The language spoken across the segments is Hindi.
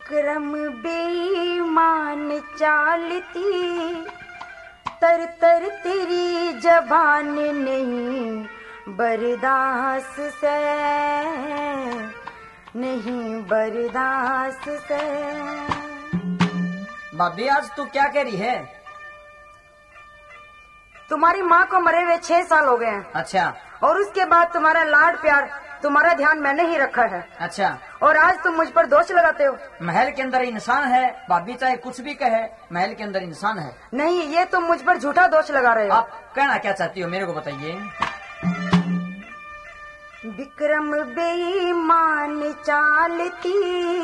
विक्रम बेईमान चालती, तर तर तेरी जबान नहीं बर्दाश्त से, नहीं बर्दाश्त से। भाभी आज तू क्या कह रही है? तुम्हारी माँ को मरे हुए 6 साल हो गए हैं। अच्छा। और उसके बाद तुम्हारा लाड प्यार, तुम्हारा ध्यान मैंने ही रखा है। अच्छा। और आज तुम मुझ पर दोष लगाते हो। महल के अंदर इंसान है, भाभी चाहे कुछ भी कहे, महल के अंदर इंसान है। नहीं, ये तुम मुझ पर झूठा दोष लगा रहे हो। आप कहना क्या चाहती हो, मेरे को बताइए। विक्रम बेईमान चालती,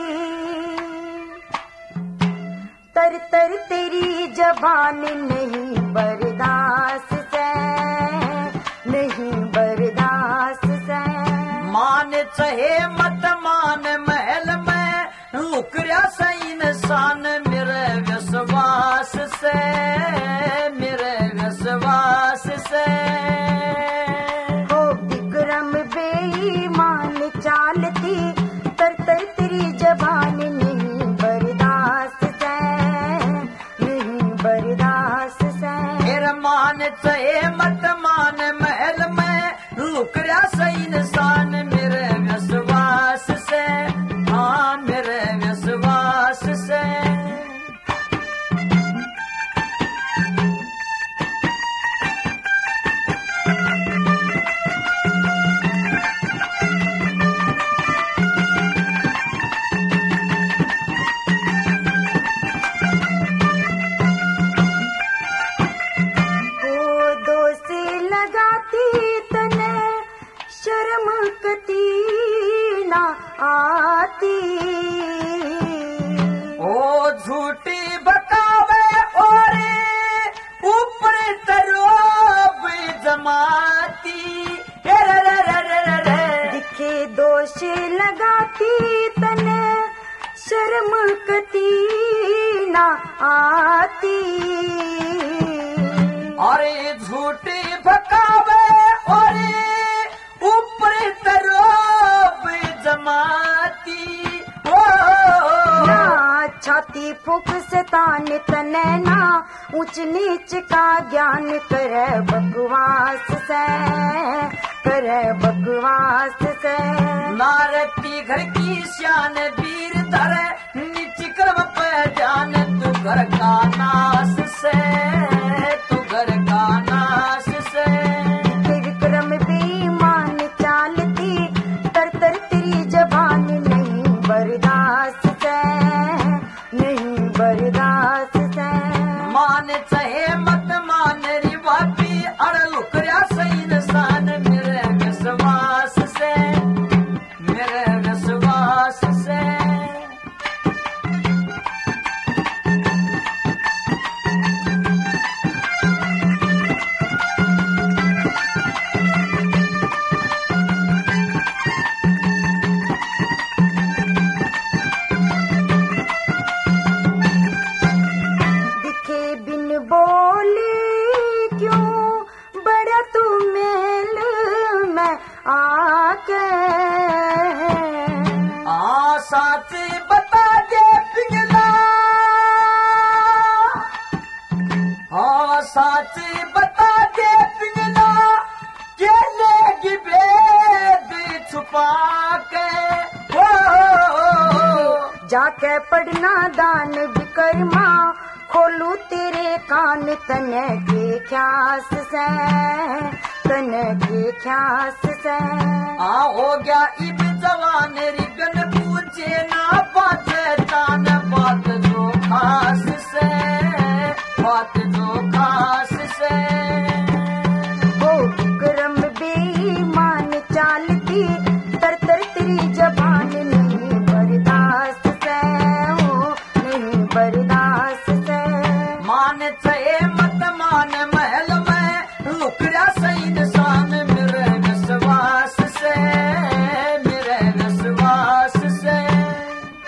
तर तर तेरी जबान नहीं बर्दाश्त से, नहीं बर्दाश्त से। मान चाहे मत मान, महल में लुकरिया सा इंसान, मेरे विश्वास से, मेरे विश्वास से। हो विक्रम बेईमान चालती, तर तर तेरी जबान नहीं बर्दाश्त से, नहीं बर्दाश्त से। फिर मान चाहे मत मान, महल में लुकरिया सा इंसान, मेरे विश्वास से, हाँ मेरे विश्वास से। शर्म कती ना आती, ओ झूठी बकावे और ऊपर तरोब जमाती, दिखे दोष लगाती तने, शर्म कती ना आती। अरे झूठी बकावे और ऊपर तरोब जमाती, ओ ना छाती फूक से तान तने, ना ऊंच नीच का ज्ञान करे बकवास से, करे बकवास से। नारती घर की शान वीर धरे, नीच कर्म पे जान, तू घर का नाश से, तू घर का नाश से। विक्रम बेईमान चालती, तर तर तेरी जबान नहीं बर्दाश्त से, नहीं बर्दाश्त से। मान चाहे मत मान री बापी, अड़ लुकरिया सही इंसान, मेरे विश्वास से, मेरे विश्वास से। बोली क्यों बड़ा तू मेल में आके, साच बता दे पिघला, हाँ साच बता दे पिघला, के लेगी भेद छुपा के, जाके पढ़ना दान विकर्मा, खोलू तेरे कान तने के ख्यास से, तने के ख्यास से। हो गया इब जवान रिगन, पूछे ना बात तान, बात जो खास से, बात जो खास से। वो विक्रम बेईमान चालती, तर तर तेरी जबान नहीं बर्दाश्त से, हो नहीं बर्दाश्त से। मान चाहे मत मान, महल में लुकरिया सही इंसान, मेरे विश्वास से, मेरे विश्वास से।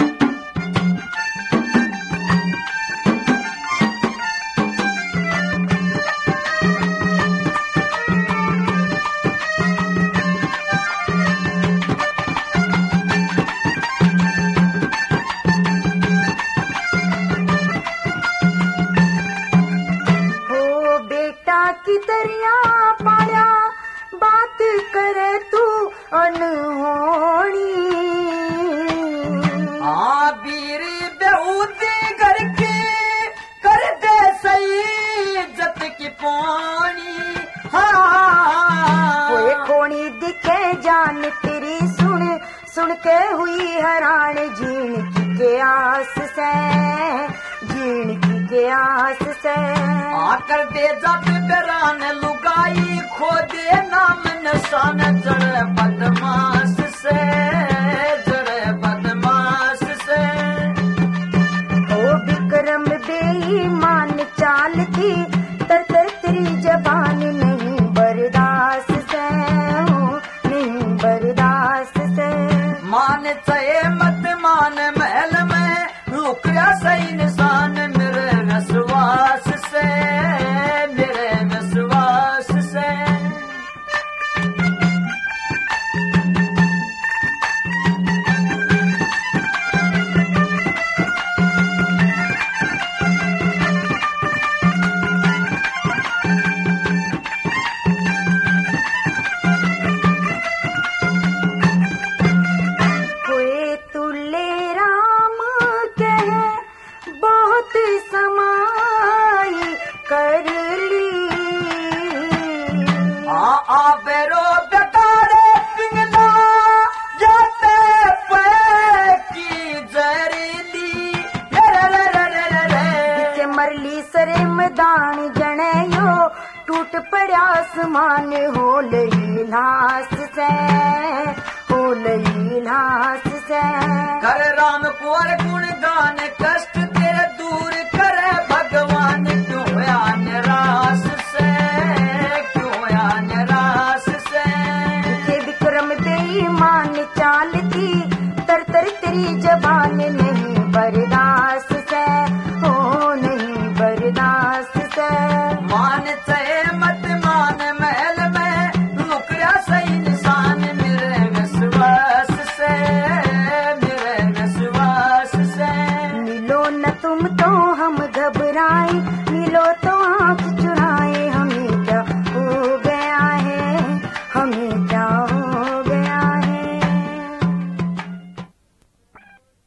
अनहोनी। हाँ वीर बेहूदी घर की कर दे सही इज्जत की पानी। हाँ कोई खोनी दिखे जान तेरी सुन सुन के हुई हैरान जीण की के आस से जीण की के आस से। आकर दे जात बेरान लुगाई खो दे नाम निशान जड़ बदमाश से जड़ बदमाश से। ओ विक्रम बेईमान चाल थी तर तर तेरी जबान नहीं बर्दाश्त से नहीं बर्दाश्त से। मान चाहे मत मान महल में लुकया सही निशान मेरे विश्वास से मेरे विश्वास से। कोई तुले राम कह बहुत समाई कर ली। आ बेरो बेटारे पिंगला जाते पे की जहरीली रे रे रे रे रे रे। के मरली सरे मैदान जने यो टूट पड़ा आसमान हो लई लाश से हो लई लाश से। कर राम कुंवर गुण गान कष्ट तेरे दूर करे भगवान क्यों होया निराश से क्यों होया निराश से। के विक्रम बेईमान चाल थी तर तर तेरी जबान नहीं बर्दाश्त से हो नहीं बर्दाश्त से। मान चाहे मत मान महल में लुकया सही निशान मेरे विश्वास से मेरे विश्वास से। मिलो न तुम तो हम घबराए